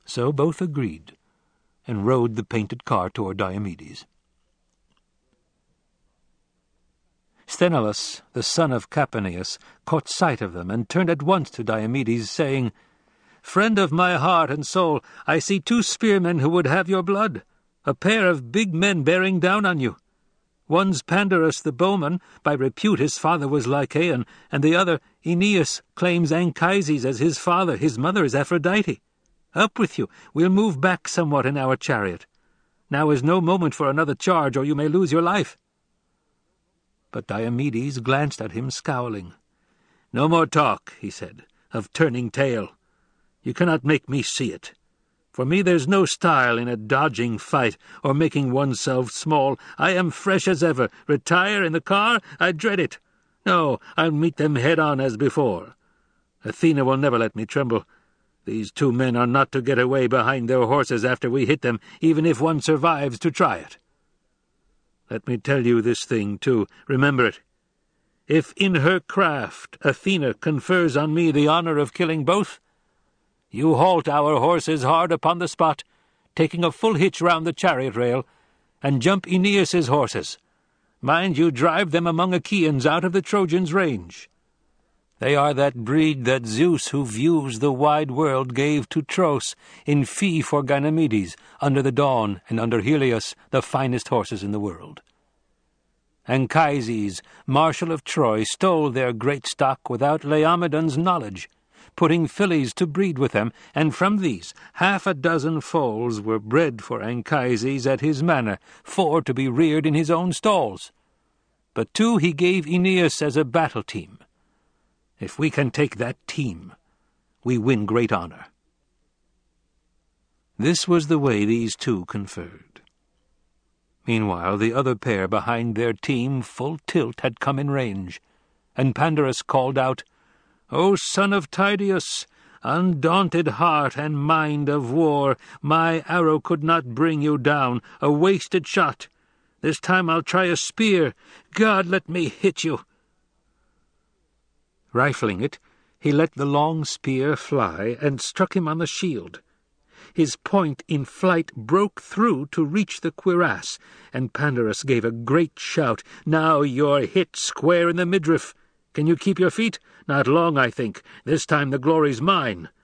So both agreed, and rode the painted car toward Diomedes. Sthenelus, the son of Capaneus, caught sight of them, and turned at once to Diomedes, saying, "Friend of my heart and soul, I see 2 spearmen who would have your blood, a pair of big men bearing down on you. One's Pandarus the bowman, by repute his father was Lycaon, and the other, Aeneas, claims Anchises as his father, his mother is Aphrodite. Up with you, we'll move back somewhat in our chariot. Now is no moment for another charge, or you may lose your life." But Diomedes glanced at him, scowling. "No more talk," he said, "of turning tail. You cannot make me see it. For me there's no style in a dodging fight, or making oneself small. I am fresh as ever. Retire in the car? I dread it. No, I'll meet them head-on as before. Athena will never let me tremble. These 2 men are not to get away behind their horses after we hit them, even if one survives to try it. Let me tell you this thing, too. Remember it. If in her craft Athena confers on me the honor of killing both, you halt our horses hard upon the spot, taking a full hitch round the chariot rail, and jump Aeneas's horses. Mind you drive them among Achaeans out of the Trojans' range. They are that breed that Zeus, who views the wide world, gave to Tros in fee for Ganymedes, under the dawn, and under Helios, the finest horses in the world. Anchises, marshal of Troy, stole their great stock without Laomedon's knowledge, putting fillies to breed with them, and from these 6 foals were bred for Anchises at his manor, 4 to be reared in his own stalls. But 2 he gave Aeneas as a battle team. If we can take that team, we win great honor." This was the way these 2 conferred. Meanwhile, the other pair behind their team, full tilt, had come in range, and Pandarus called out, "O son of Tydeus, undaunted heart and mind of war, my arrow could not bring you down, a wasted shot. This time I'll try a spear. God, let me hit you." Rifling it, he let the long spear fly and struck him on the shield. His point in flight broke through to reach the cuirass, and Pandarus gave a great shout. "Now you're hit square in the midriff. Can you keep your feet? Not long, I think. This time the glory's mine."